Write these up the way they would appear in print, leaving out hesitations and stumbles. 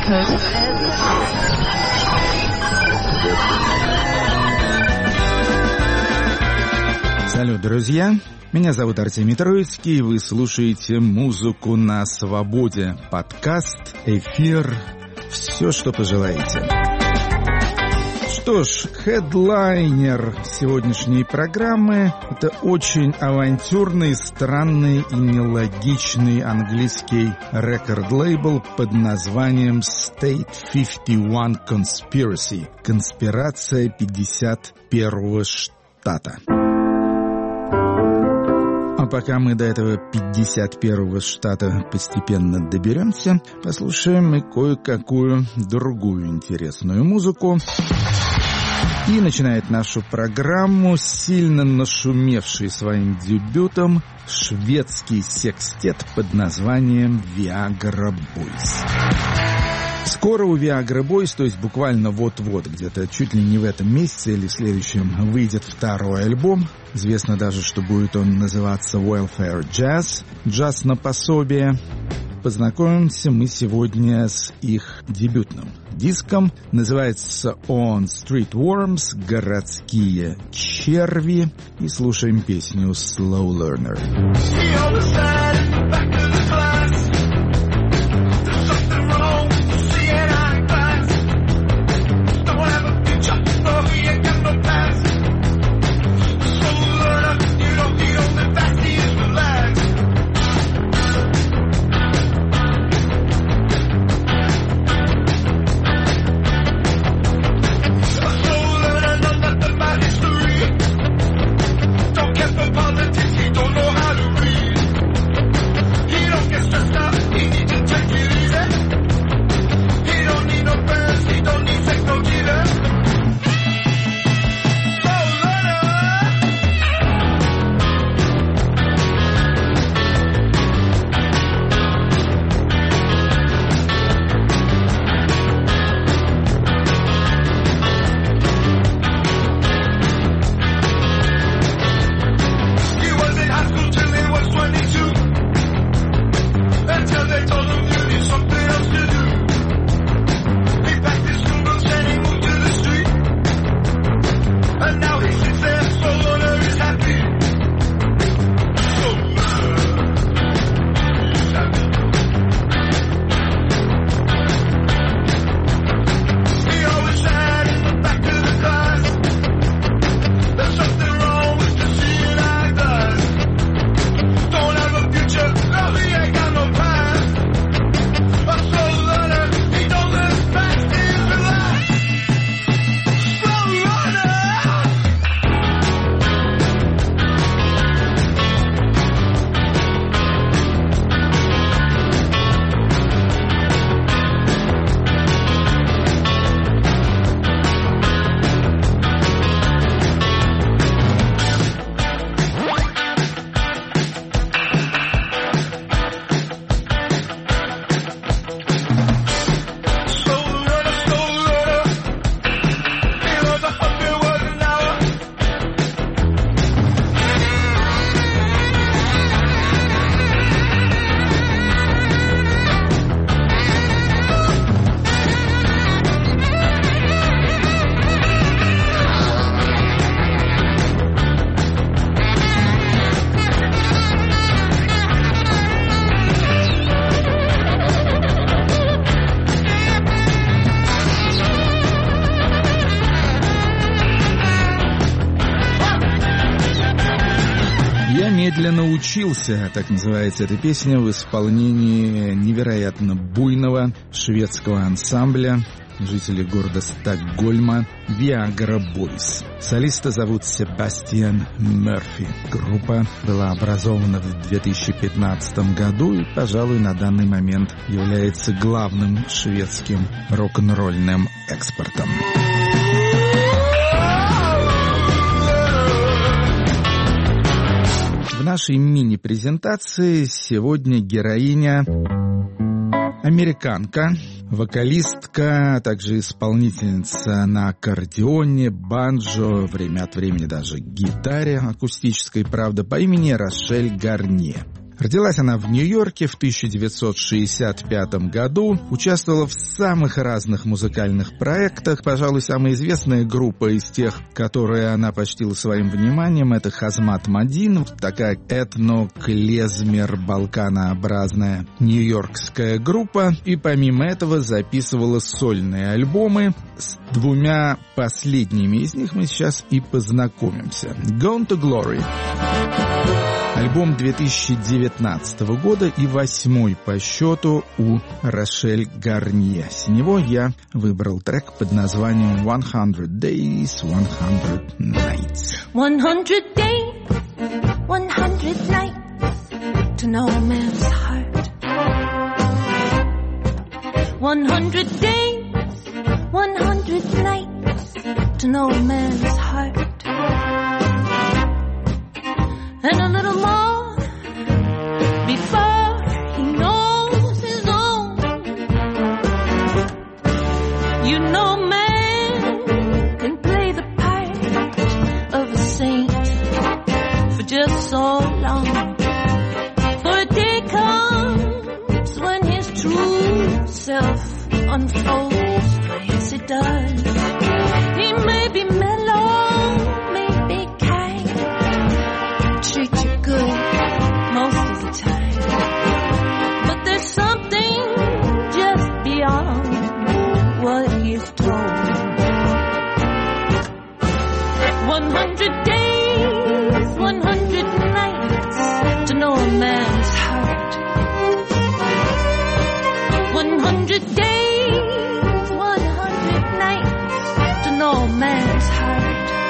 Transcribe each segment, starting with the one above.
Салют, друзья! Меня зовут Артемий Троицкий, и вы слушаете «Музыку на свободе». Подкаст, эфир, все, что пожелаете. Что ж, хедлайнер сегодняшней программы – это очень авантюрный, странный и нелогичный английский рекорд-лейбл под названием State 51 Conspiracy – конспирация 51-го штата. А пока мы до этого 51-го штата постепенно доберемся, послушаем и кое-какую другую интересную музыку. И начинает нашу программу сильно нашумевший своим дебютом шведский секстет под названием Viagra Boys. Скоро у Viagra Boys, то есть буквально вот-вот, где-то чуть ли не в этом месяце или в следующем, выйдет второй альбом. Известно даже, что будет он называться Welfare Jazz, джаз на пособие. Познакомимся мы сегодня с их дебютным диском. Называется On Street Worms, городские черви. И слушаем песню Slow Learner. Медленно учился, так называется эта песня, в исполнении невероятно буйного шведского ансамбля жителей города Стокгольма Viagra Boys. Солиста зовут Себастьян Мерфи. Группа была образована в 2015 году и, пожалуй, на данный момент является главным шведским рок-н-ролльным экспортом. В нашей мини-презентации сегодня героиня американка, вокалистка, а также исполнительница на аккордеоне, банджо, время от времени даже гитаре акустической, правда, по имени Рошель Гарнье. Родилась она в Нью-Йорке в 1965 году, участвовала в самых разных музыкальных проектах. Пожалуй, самая известная группа из тех, которые она почтила своим вниманием, это Хазмат Мадин, такая этно-клезмер-балканообразная нью-йоркская группа. И помимо этого записывала сольные альбомы. С двумя последними из них мы сейчас и познакомимся. Gone to Glory. Альбом 2019 года и 8-й по счету у Рошель Гарнье. С него я выбрал трек под названием 100 Days, 100 Nights. 100 days, 100 nights to know a man's heart. 100 days, 100 nights to know a man's heart. And a little more before he knows his own. You know, man can play the part of a saint for just so long. For a day comes when his true self unfolds. Yes, it does. He may be mellow, may be kind, treat you good most of the time, but there's something just beyond what he's told. 100 days, 100 nights to know a man's heart. 100 days, 100 nights to know a man's heart.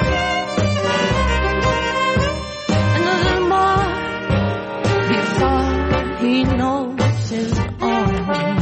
He knows his own.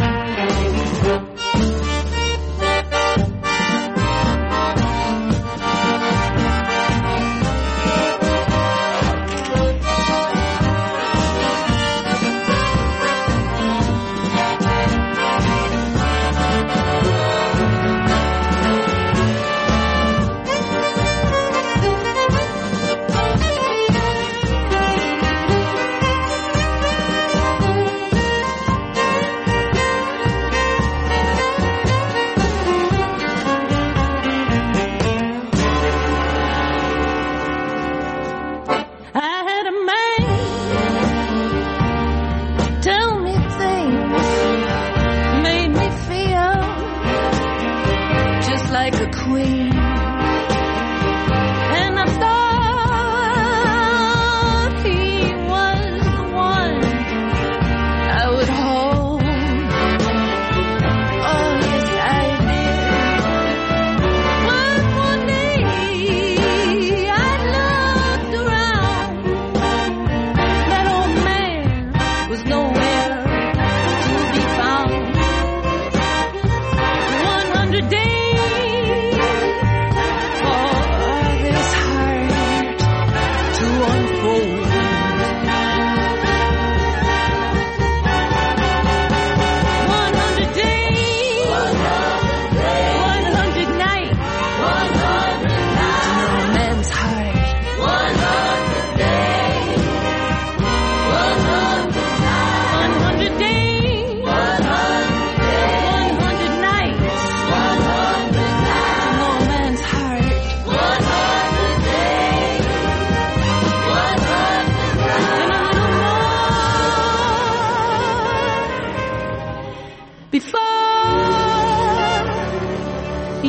He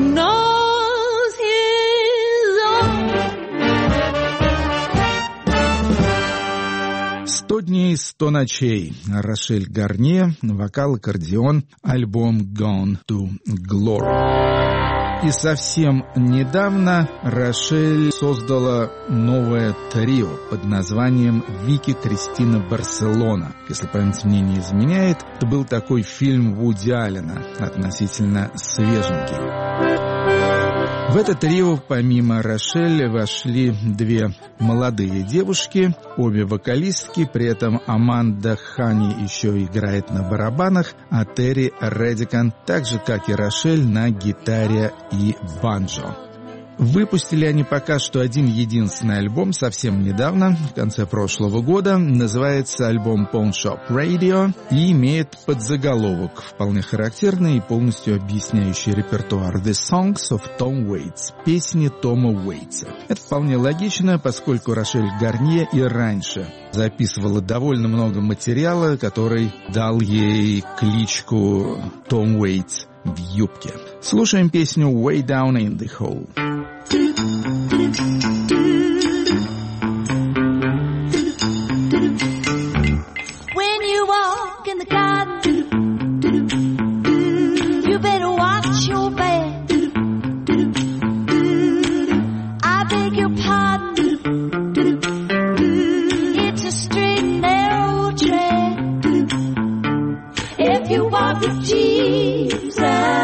knows his own. 100 дней, 100 ночей. Рошель Гарнье, вокал, аккордеон, альбом Gone to Glory. И совсем недавно Рошель создала новое трио под названием «Вики Кристина Барселона». Если память мне не изменяет, это был такой фильм Вуди Аллена, относительно свеженький. В это трио помимо Рошель вошли две молодые девушки, обе вокалистки, при этом Аманда Хани еще играет на барабанах, а Терри Редикан, так же как и Рошель, на гитаре и банджо. Выпустили они пока что один единственный альбом совсем недавно, в конце прошлого года. Называется альбом Pawn Shop Radio и имеет подзаголовок, вполне характерный и полностью объясняющий репертуар The Songs of Tom Waits, песни Тома Уэйтса. Это вполне логично, поскольку Рошель Гарнье и раньше записывала довольно много материала, который дал ей кличку Том Уэйтс в юбке. Слушаем песню Way Down in the Hole. When you walk in the garden, you better watch your back. I beg your pardon, it's a straight and narrow track. If you walk with Jesus,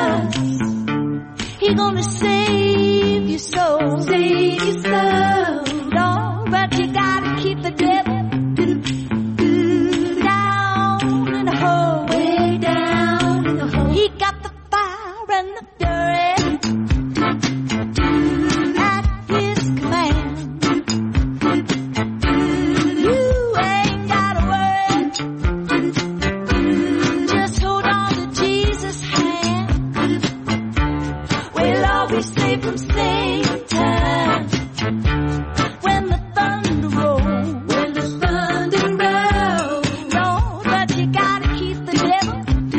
He's gonna save your soul, save your soul. No, but you gotta keep the devil down in the hole, way down in the hole. He got the fire and the fury at his command. You ain't gotta worry, just hold on to Jesus' hand. We'll all be safe from Satan when the thunder rolls. When the thunder rolls. No, but you gotta keep the devil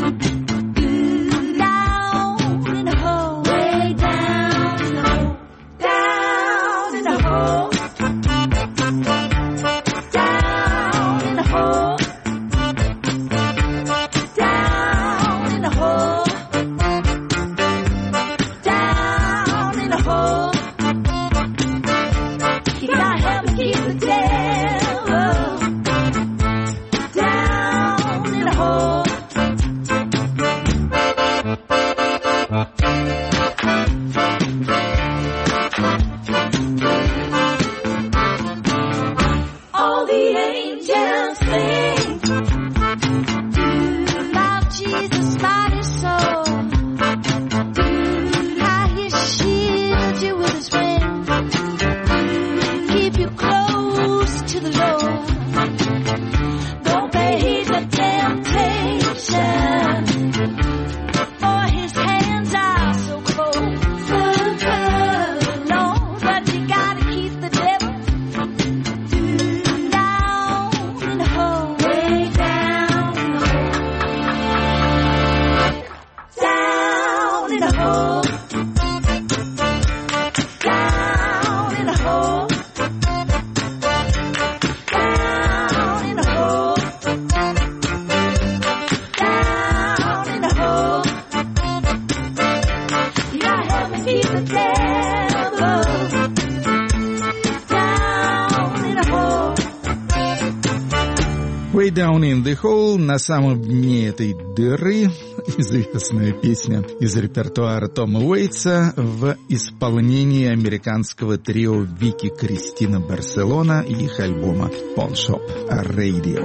down in the hole. Way down in the hole. Down in the hole. Down in the hole. Down in the hole. Down in the hole. You gotta help me keep the devil down in the hole. All the angels sing about Jesus' mighty soul. How He shields you with His wings, keep you close to the Lord. Don't pay heed to temptation, for His hands are so cold, so cold. No, but you gotta keep the devil down in the hole, way down in the hole, down in the hole, down in the hole, down in the hole, down in the hole. You gotta help me keep the devil down in the hole. Way Down in the Hole, на самом дне этой дыры, известная песня из репертуара Тома Уэйтса в исполнении американского трио Вики Кристина Барселона и их альбома Pawn Shop Radio.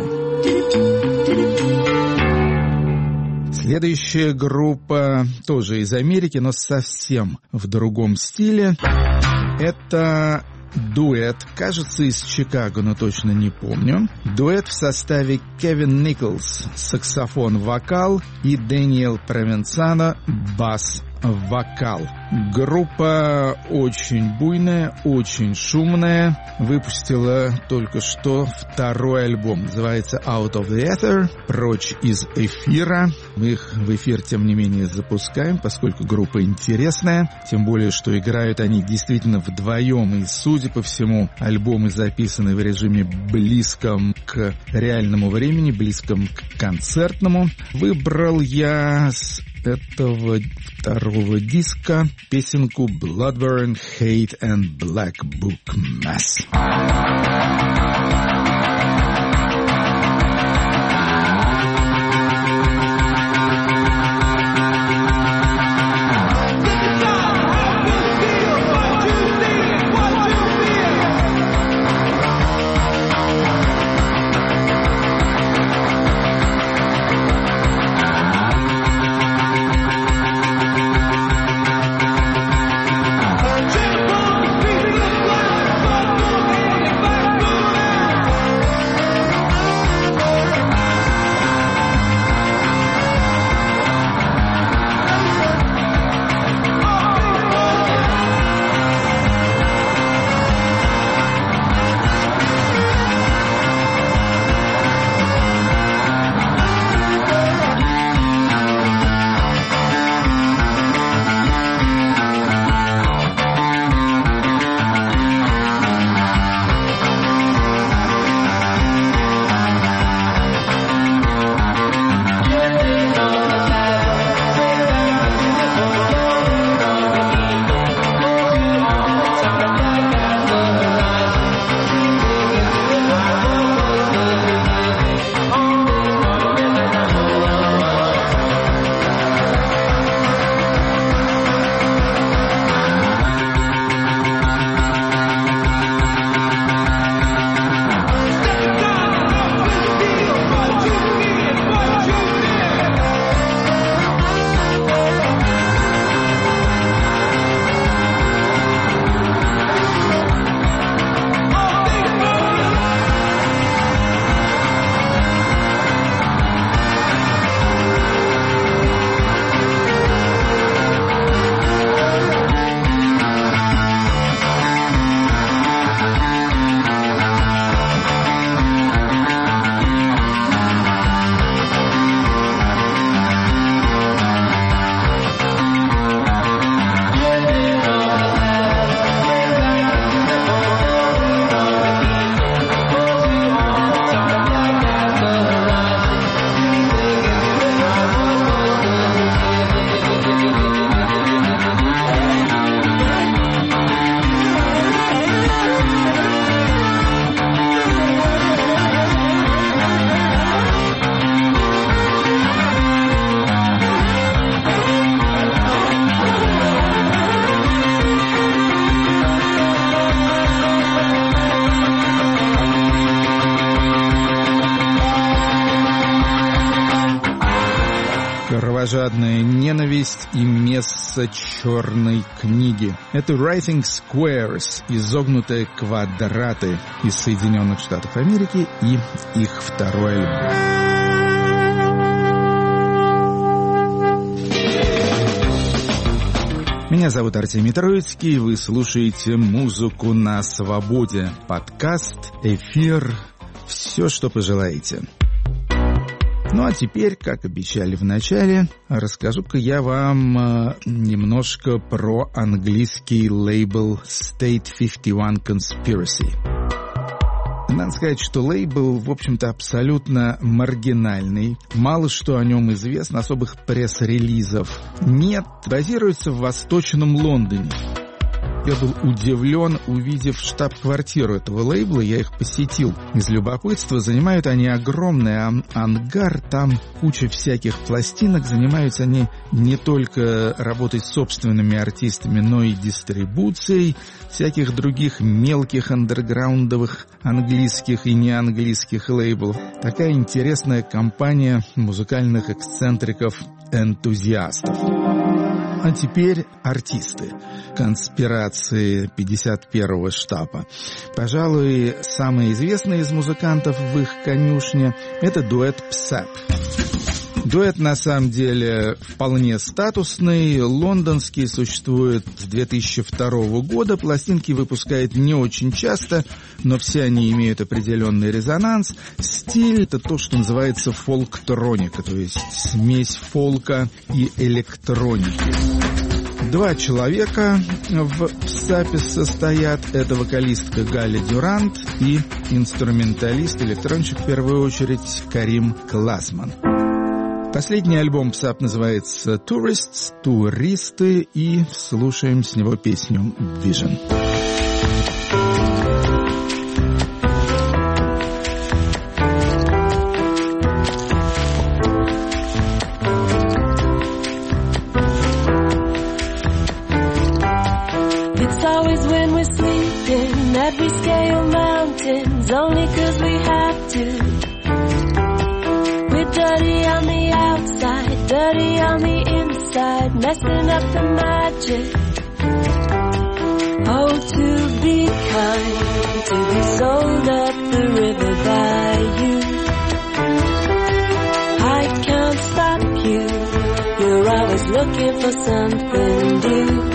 Следующая группа тоже из Америки, но совсем в другом стиле. Это дуэт, кажется, из Чикаго, но точно не помню. Дуэт в составе Кевин Николс, саксофон-вокал, и Дэниел Провенцано, бас-вокал. Группа очень буйная, очень шумная. Выпустила только что второй альбом. Называется Out of the Ether, прочь из эфира. Мы их в эфир, тем не менее, запускаем, поскольку группа интересная. Тем более, что играют они действительно вдвоем. И, судя по всему, альбомы записаны в режиме близком к реальному времени, близком к концертному. Выбрал я с этого второго диска песенку Bloodburn, Hate and Black Book Mass. Jim кровожадная ненависть и месса черной книги. Это Writing Squares, изогнутые квадраты из Соединенных Штатов Америки и их второй альбом. Меня зовут Артемий Троицкий, вы слушаете «Музыку на свободе», подкаст, эфир, все, что пожелаете. Ну а теперь, как обещали в начале, расскажу-ка я вам немножко про английский лейбл State 51 Conspiracy. Надо сказать, что лейбл, в общем-то, абсолютно маргинальный. Мало что о нем известно, особых пресс-релизов нет. Базируется в Восточном Лондоне. Я был удивлен, увидев штаб-квартиру этого лейбла, я их посетил. Из любопытства занимают они огромный ангар, там куча всяких пластинок, занимаются они не только работой с собственными артистами, но и дистрибуцией всяких других мелких андерграундовых английских и неанглийских лейблов. Такая интересная компания музыкальных эксцентриков-энтузиастов. А теперь артисты конспирации 51-го штаба. Пожалуй, самый известный из музыкантов в их конюшне – это дуэт Psy. Дуэт, на самом деле, вполне статусный, лондонский, существует с 2002 года, пластинки выпускает не очень часто, но все они имеют определенный резонанс. Стиль – это то, что называется фолктроника, то есть смесь фолка и электроники. Два человека в Psy состоят. Это вокалистка Галя Дюрант и инструменталист-электронщик, в первую очередь, Карим Классман. Последний альбом Psy называется «Tourists», «Туристы», и слушаем с него песню «Vision». That we scale mountains only 'cause we have to. We're dirty on the outside, dirty on the inside, messing up the magic. Oh, to be kind, to be sold up the river by you. I can't stop you, you're always looking for something new.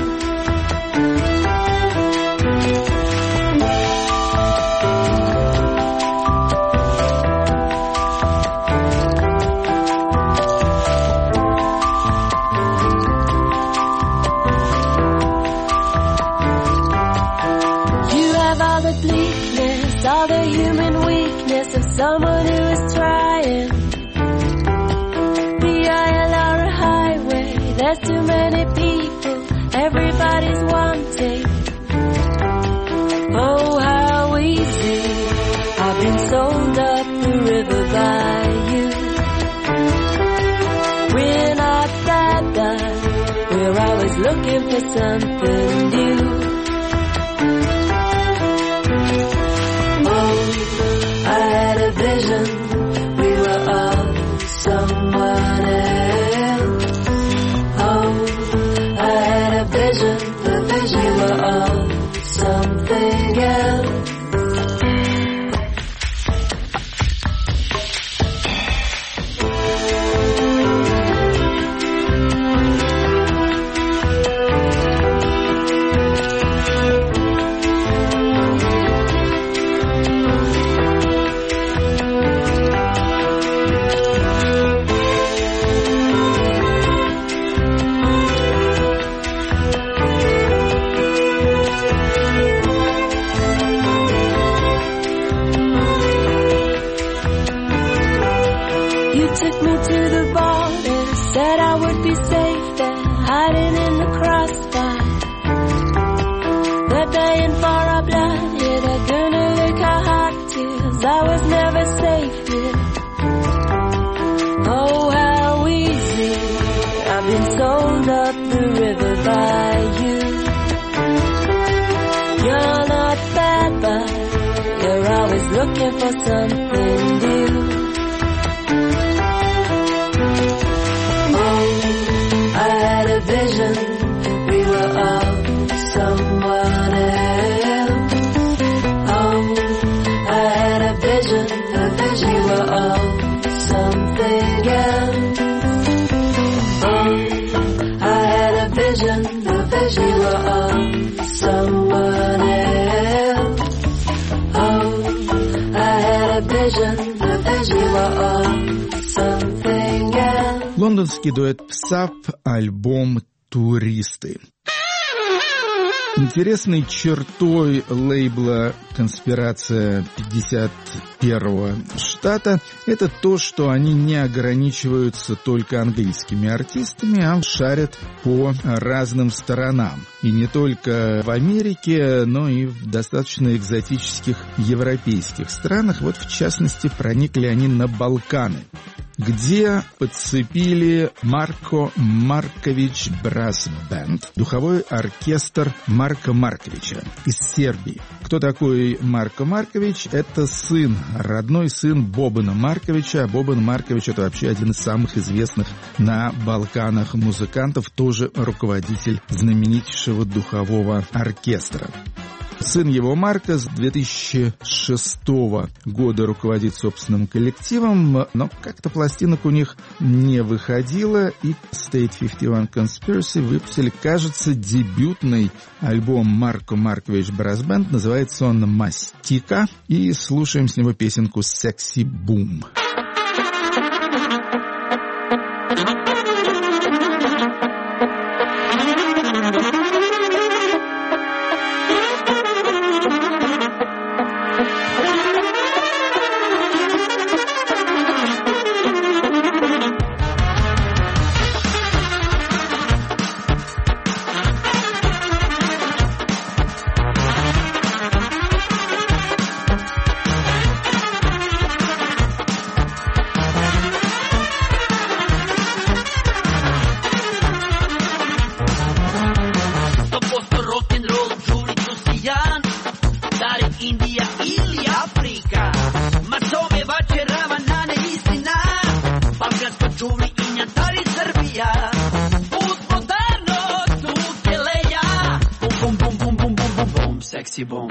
All the human weakness of someone who is trying. The aisle or a highway, there's too many people, everybody's wanting. Oh, how easy, I've been sold up the river by you. We're not that bad, we're always looking for something new. I had a vision, we were all someone else. Oh, I had a vision, the vision we were all something else. Looking for something new. Oh, Лондонский дуэт Psap, альбом «Туристы». Интересной чертой лейбла «Конспирация 51-го штата» это то, что они не ограничиваются только английскими артистами, а шарят по разным сторонам. И не только в Америке, но и в достаточно экзотических европейских странах. Вот, в частности, проникли они на Балканы, где подцепили Марко Маркович Brass Band, духовой оркестр Марка Марковича из Сербии. Кто такой Марко Маркович? Это сын, родной сын Бобана Марковича. Бобан Маркович — это вообще один из самых известных на Балканах музыкантов, тоже руководитель знаменитейшего духового оркестра. Сын его, Марко, с 2006 года руководит собственным коллективом, но как-то пластинок у них не выходило, и State 51 Conspiracy выпустили, кажется, дебютный альбом Марко Маркович Brass Band. Называется он «Мастика», и слушаем с него песенку «Sexy Boom». Sexy Boom.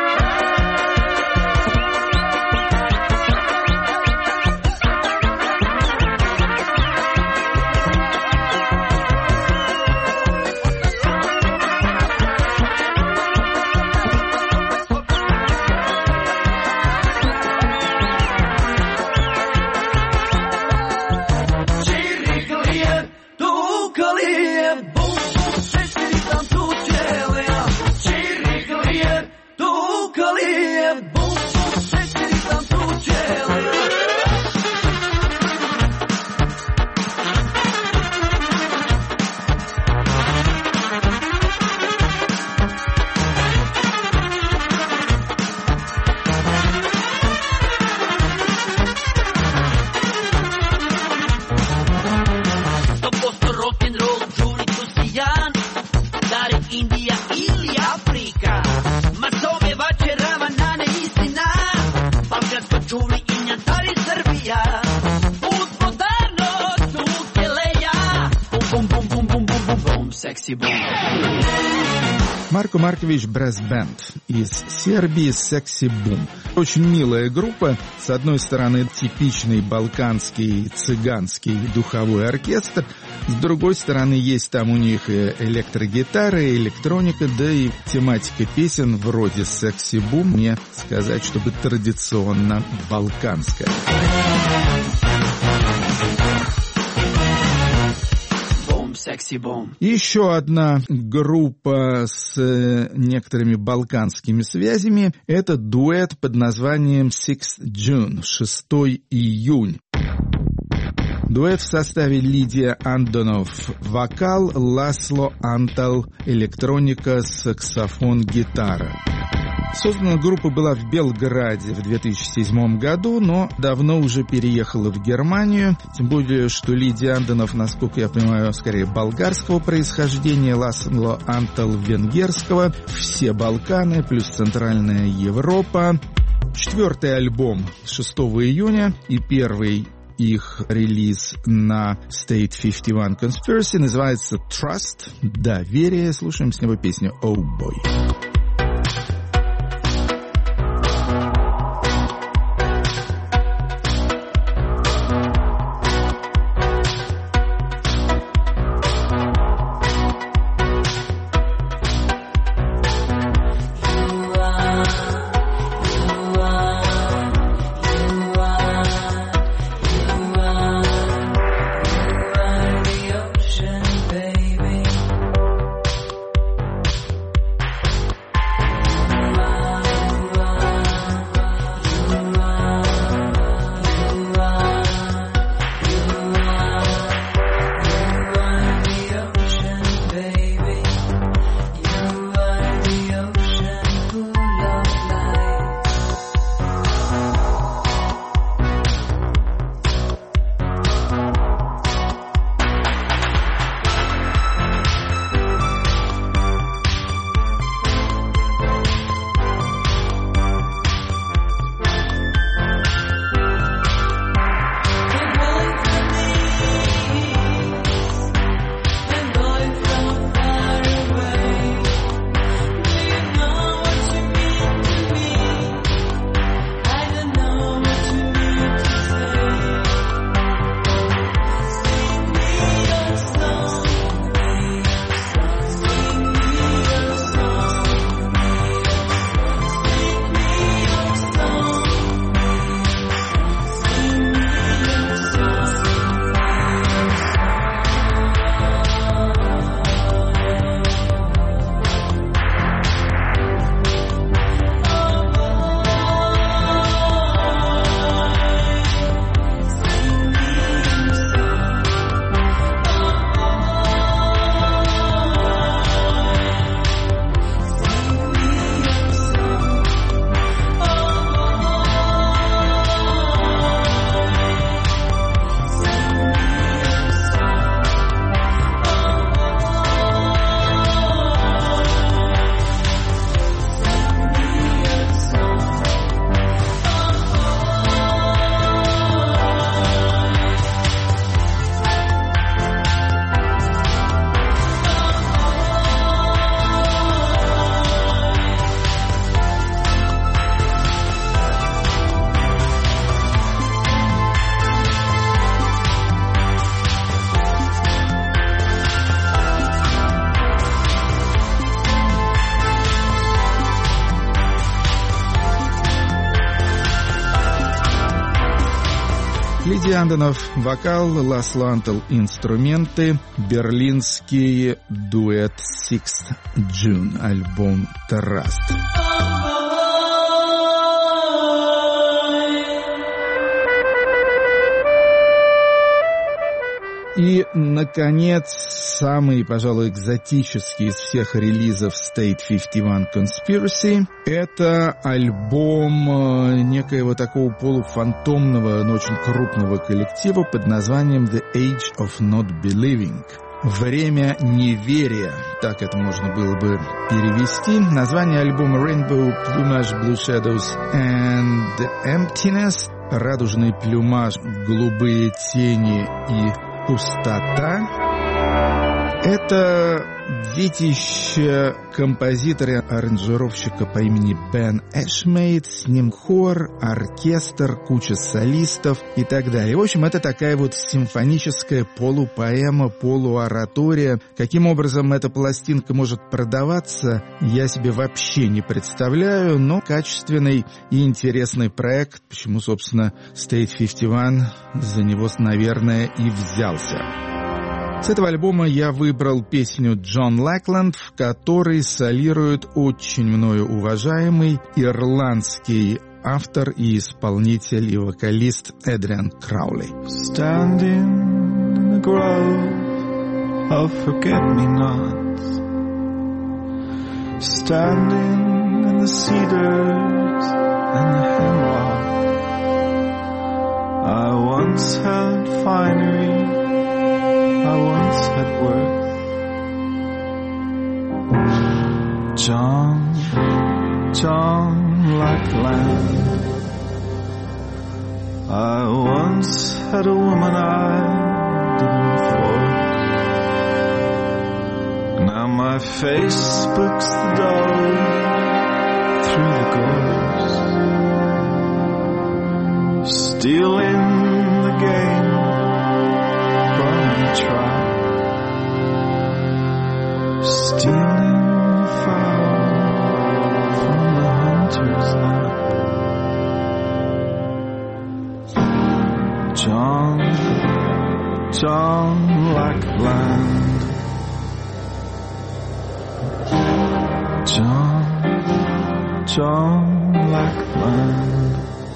Марко Маркович Brass Band из Сербии, Sexy Boom. Очень милая группа. С одной стороны, типичный балканский цыганский духовой оркестр. С другой стороны, есть там у них и электрогитара, и электроника, да и тематика песен вроде Sexy Boom, не сказать, чтобы традиционно балканская. Еще одна группа с некоторыми балканскими связями – это дуэт под названием 6 June, 6 июнь. Дуэт в составе Лидия Андонов – вокал, Ласло Антал – электроника, саксофон, гитара. Создана группа была в Белграде в 2007 году, но давно уже переехала в Германию. Тем более, что Лидия Андонов, насколько я понимаю, скорее болгарского происхождения, Ласло Антал венгерского. Все Балканы плюс Центральная Европа. 4-й альбом 6 июня и первый их релиз на State 51 Conspiracy называется Trust, доверие. Слушаем с него песню Oh Boy. Диди Андонов вокал, Ласло Антел инструменты, берлинский дуэт Sixth June, альбом Trust. И, наконец, самый, пожалуй, экзотический из всех релизов State 51 Conspiracy — это альбом некоего такого полуфантомного, но очень крупного коллектива под названием The Age of Not Believing. «Время неверия», так это можно было бы перевести. Название альбома Rainbow Plumage, Blue Shadows and Emptiness, радужный плюмаж, голубые тени и пустота. Это детище композитора и аранжировщика по имени Бен Эшмейд, с ним хор, оркестр, куча солистов и так далее. В общем, это такая вот симфоническая полупоэма, полуоратория. Каким образом эта пластинка может продаваться, я себе вообще не представляю, но качественный и интересный проект, почему, собственно, State 51 за него, наверное, и взялся. С этого альбома я выбрал песню «Джон Лэкленд», в которой солирует очень мною уважаемый ирландский автор и исполнитель и вокалист Эдриан Краули. Standing in the grove of forget-me-nots, standing in the cedars and the hemlock, I once had finery, I once had worth. John Lackland, I once had a woman I didn't force. Now my face spooks the dog through the ghost, stealing the game from the tribe, stealing the fowl from the hunter's lap. John Lackland, John Lackland,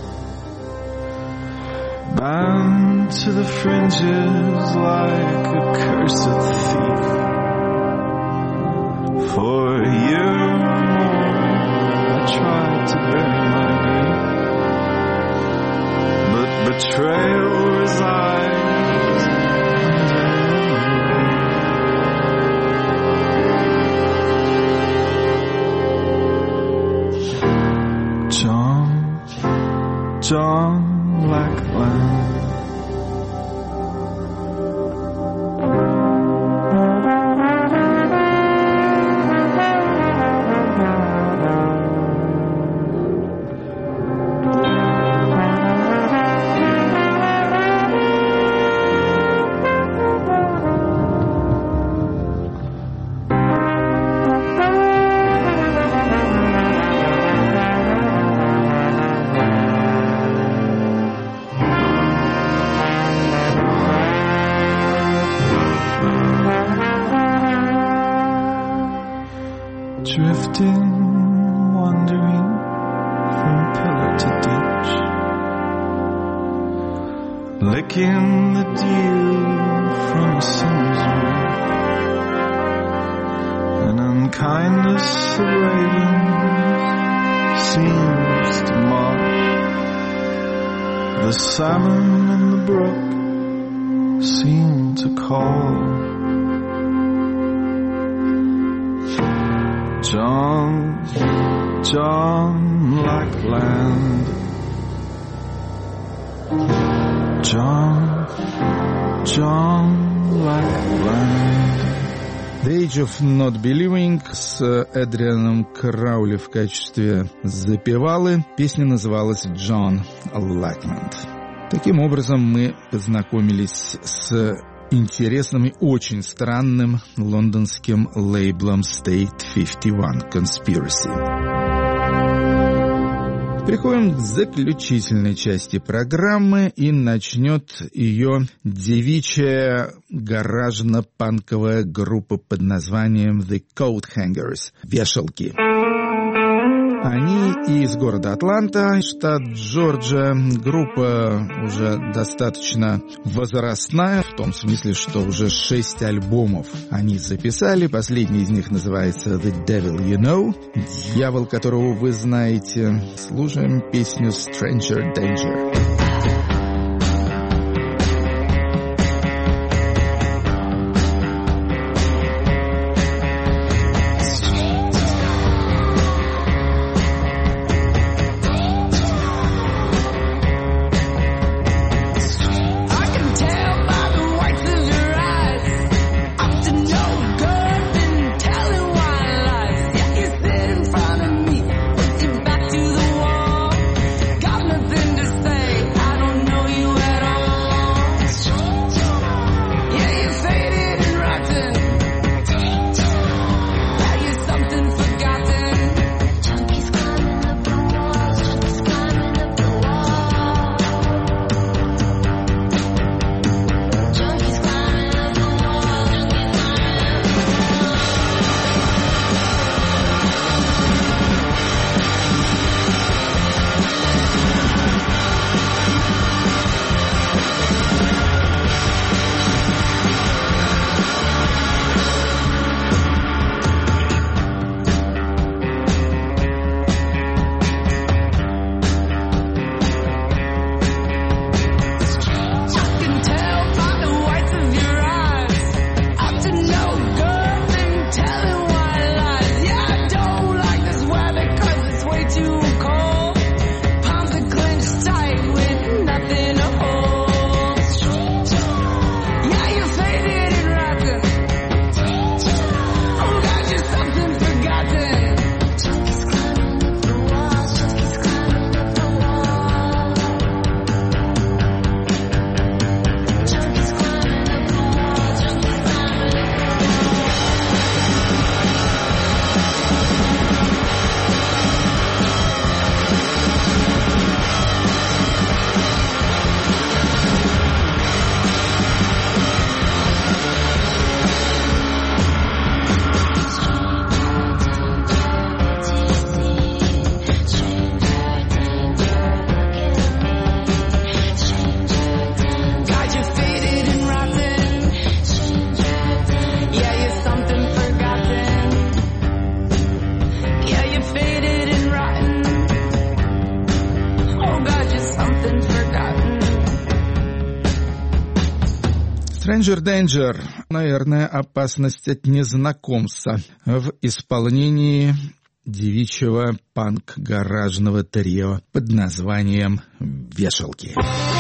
bound to the fringes like a cursed thief. For a year or more I tried to bury my grief, but betrayal resides under John Lackland. Drifting, wandering from pillar to ditch, licking the dew from a summer's roof, an unkindness of ravens seems to mock the salmon in the brook seem to call. John Lackland, John Lackland. The Age of Not Believing с Эдрианом Краули в качестве запевалы. Песня называлась «John Lackland». Таким образом, мы познакомились с интересным и очень странным лондонским лейблом State 51 Conspiracy. Переходим к заключительной части программы, и начнет ее девичья гаражно-панковая группа под названием The Coat Hangers – «Вешалки». Они из города Атланта, штат Джорджия. Группа уже достаточно возрастная, в том смысле, что уже 6 альбомов они записали. Последний из них называется The Devil You Know, дьявол, которого вы знаете. Слушаем песню Stranger Danger. Stranger Danger, наверное, опасность от незнакомца в исполнении девичьего панк-гаражного трио под названием «Вешалки».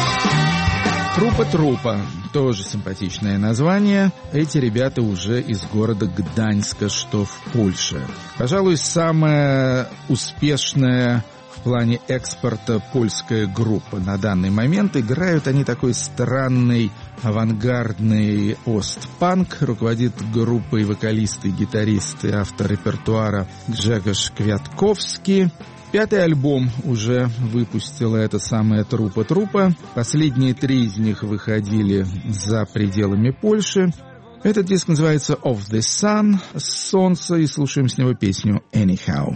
Трупа-трупа, тоже симпатичное название. Эти ребята уже из города Гданьска, что в Польше. Пожалуй, самая успешная в плане экспорта польская группа на данный момент. Играют они такой странный авангардный остпанк. Руководит группой вокалист и гитарист и автор репертуара Гжегош Квятковский. 5-й альбом уже выпустила эта самая Трупа-трупа. Последние 3 из них выходили за пределами Польши. Этот диск называется Of the Sun, «Солнце», и слушаем с него песню Anyhow.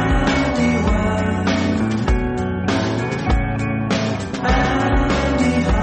Anyhow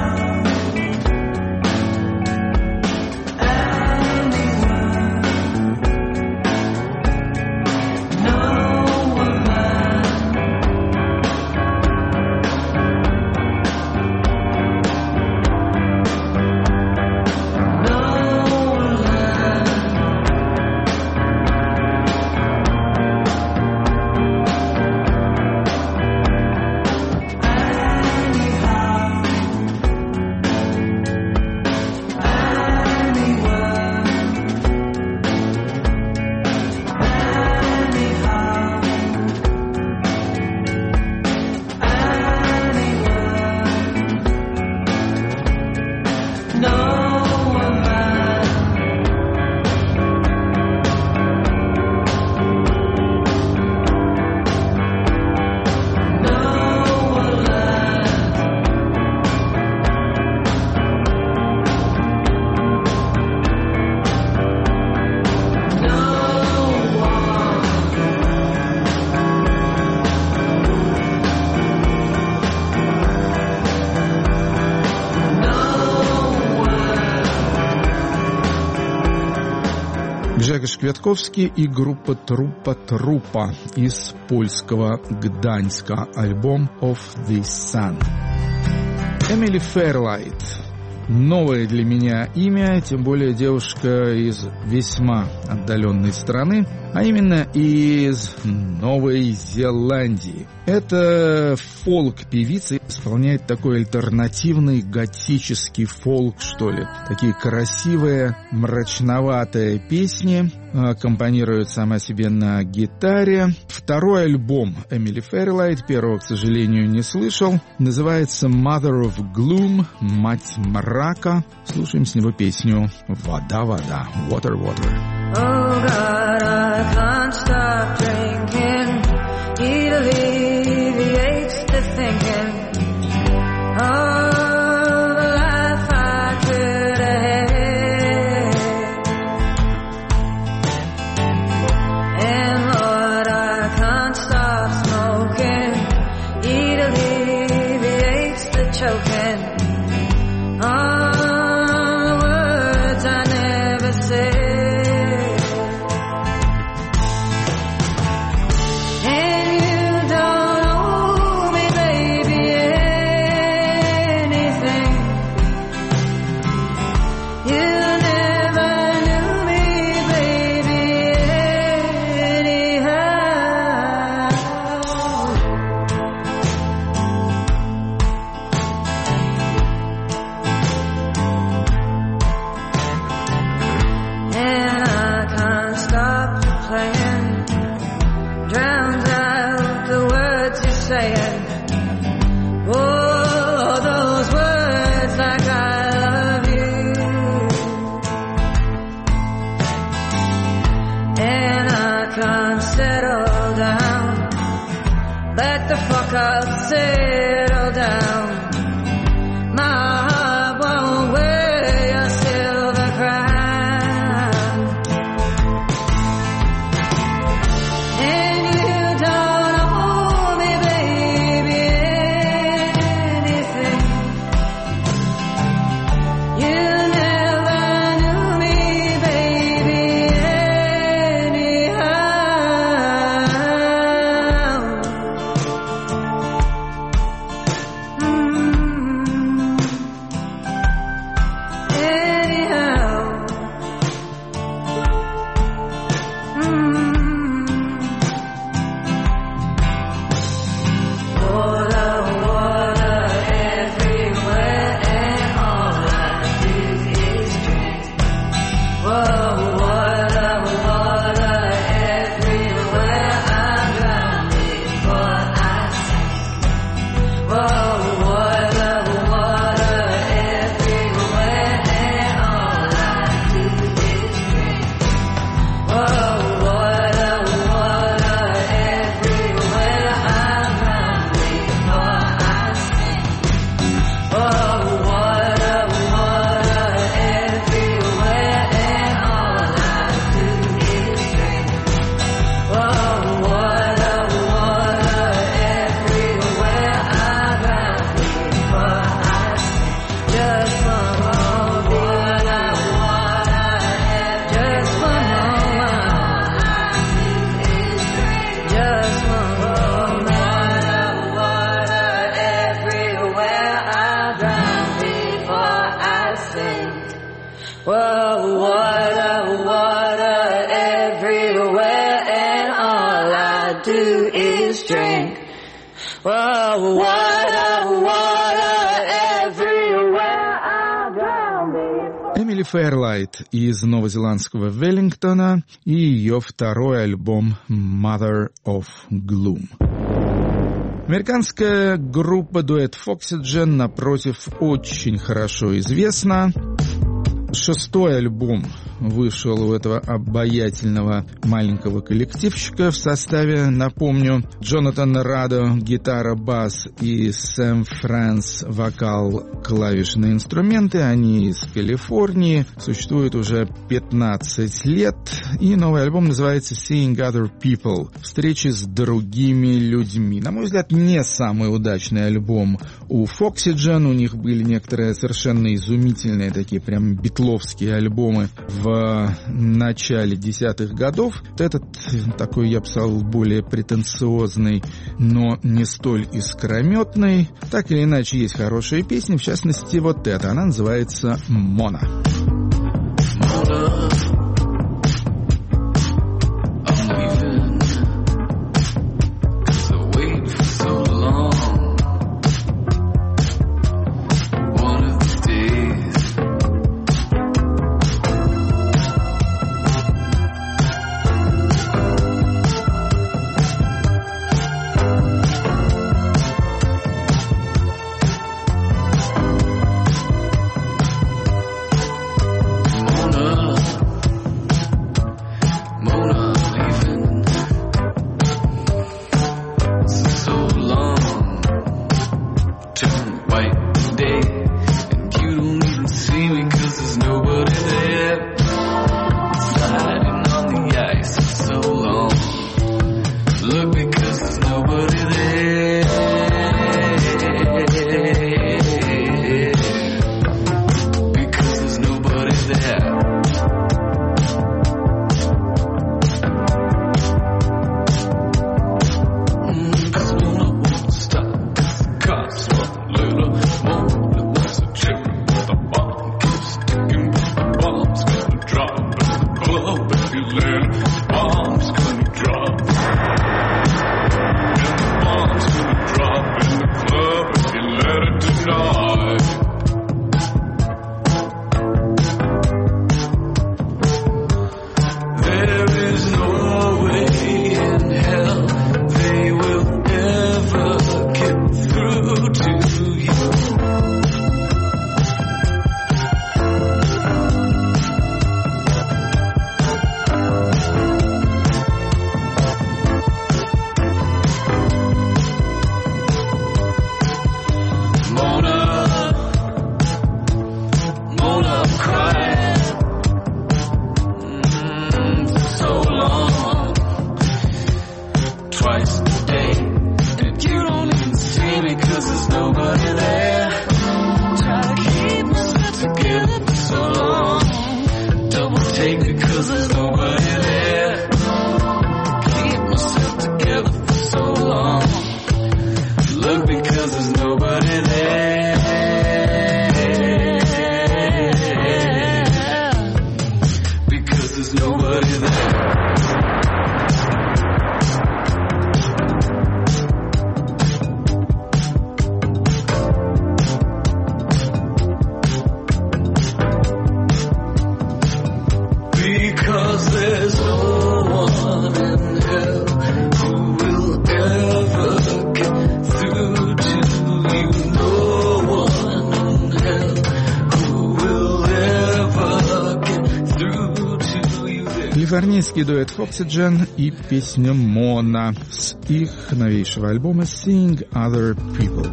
Матвеевич Квятковский и группа Трупа из польского Гданьска, альбом Of This Sun. Эмили Фэрлайт. Новое для меня имя, тем более девушка из весьма отдаленной страны, а именно из Новой Зеландии. Это фолк-певица, исполняет такой альтернативный готический фолк, что ли. Такие красивые, мрачноватые песни, аккомпанирует сама себе на гитаре. Второй альбом Эмили Фэрлайт, первого, к сожалению, не слышал, называется Mother of Gloom, Мать мрака. Слушаем с него песню «Вода, вода», Water, Water. Oh God, I can't stop drinking. It alleviates the thinking of the life I could have had. And Lord, I can't stop smoking. It alleviates the choking on the words I never said. Settle down. My heart won't wear your silver crown. And you don't owe me, baby, anything. You never knew me, baby, anyhow. Эмили Фэрлайт из новозеландского Веллингтона и ее второй альбом Mother of Gloom. Американская группа дуэт Foxygen, напротив, очень хорошо известна. Шестой альбом вышел у этого обаятельного маленького коллективчика в составе, напомню, Джонатан Радо, гитара, бас и Сэм Фрэнс, вокал, клавишные инструменты. Они из Калифорнии, существуют уже 15 лет, и новый альбом называется Seeing Other People, встречи с другими людьми. На мой взгляд, не самый удачный альбом у Foxygen, у них были некоторые совершенно изумительные такие прям битовые битловские альбомы в начале 10-х годов. Этот такой, я бы сказал, более претенциозный, но не столь искрометный. Так или иначе, есть хорошие песни, в частности, вот эта. Она называется «Мона». Калифорнийский дуэт Oxygen и песня «Мона» с их новейшего альбома «Seeing Other People».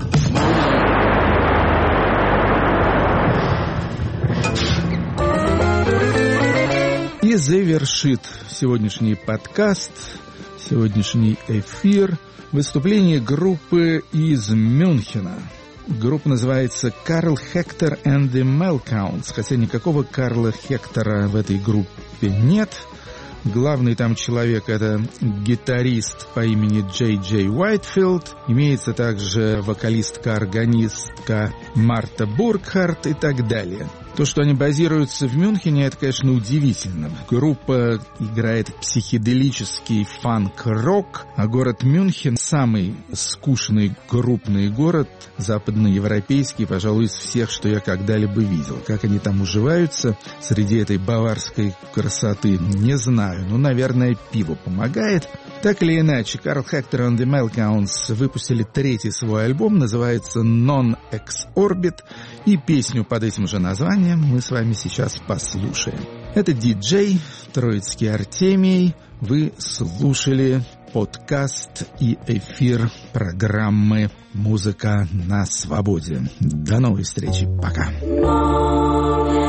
И завершит сегодняшний подкаст, сегодняшний эфир выступление группы из Мюнхена. Группа называется Карл Хектор and the Melcounts, хотя никакого Карла Хектора в этой группе нет. Главный там человек — это гитарист по имени Джей Джей Уайтфилд. Имеется также вокалистка-органистка Марта Буркхарт и так далее. То, что они базируются в Мюнхене, это, конечно, удивительно. Группа играет психоделический фанк-рок, а город Мюнхен — самый скучный крупный город, западноевропейский, пожалуй, из всех, что я когда-либо видел. Как они там уживаются среди этой баварской красоты, не знаю. Ну, наверное, пиво помогает. Так или иначе, Карл Хектор and the Melcounts выпустили третий свой альбом, называется Non Ex Orbit, и песню под этим же названием мы с вами сейчас послушаем. Это диджей Троицкий Артемий. Вы слушали подкаст и эфир программы «Музыка на свободе». До новой встречи. Пока.